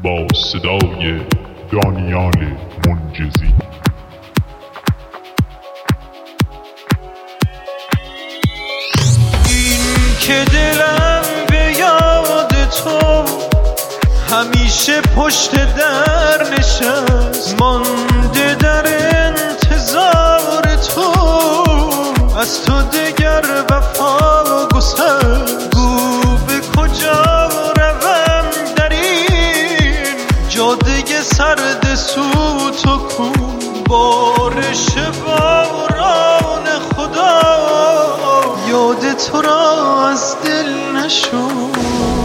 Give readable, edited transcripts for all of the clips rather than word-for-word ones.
با صدای دانیال منجزی. این که دلم به یاد تو همیشه پشت در نشست، مانده در انتظار تو، از تو دگر وفا گسست. گو به کجا روم در این جاده سرد سوت و کو، بارش باران خدا یاد تو را از دل نشد.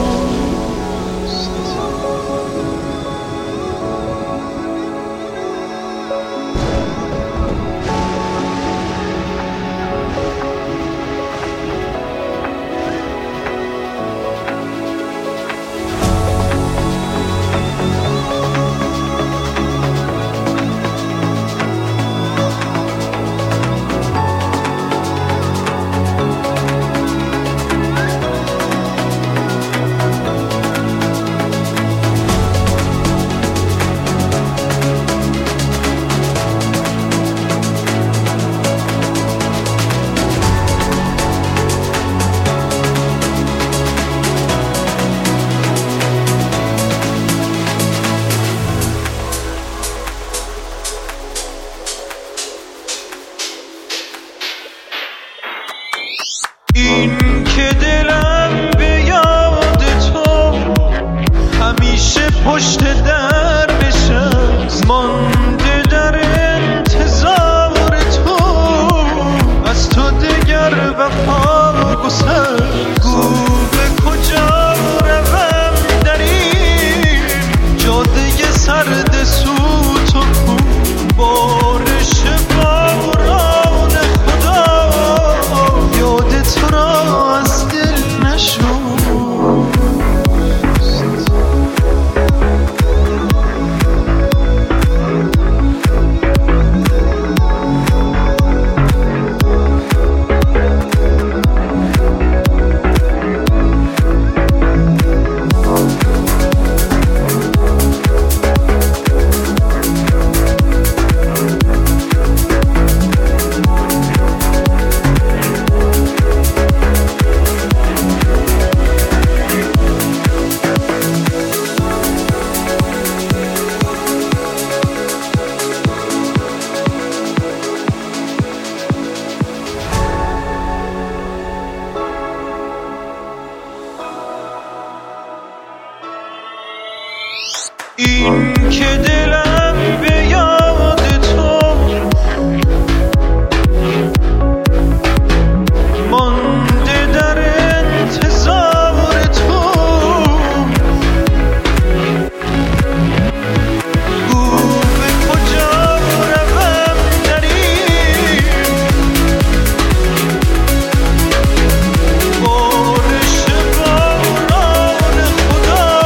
این که دلم به یاد تو همیشه پشت در نشست، مانده در انتظار تو، از تو دگر وفا گسست. گو به کجا روم در این جاده سرد سوت و کو، بارش باران خدا یاد تو را از دل نشد. این که دلم به یاد تو مانده در انتظار تو، گو به کجا روم در این بارش باران خدا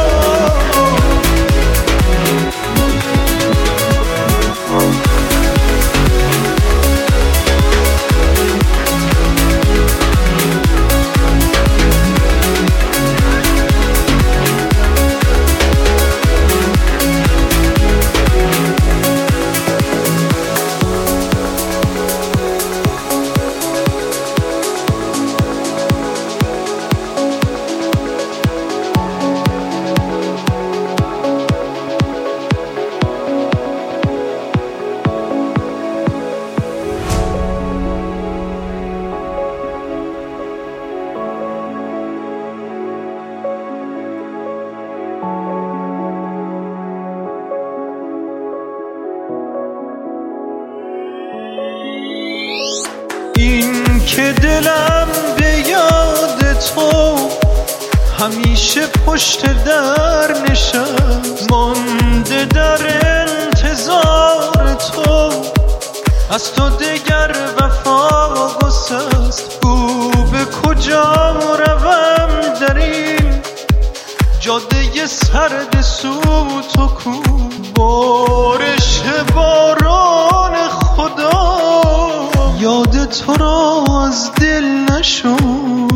این که دلم به یاد تو همیشه پشت در نشست، مانده در انتظار تو، از تو دگر وفا گسست. گو به کجا روم در این جاده سرد سوت و کو، بارش باران خدا یاد تو را از دل نشد.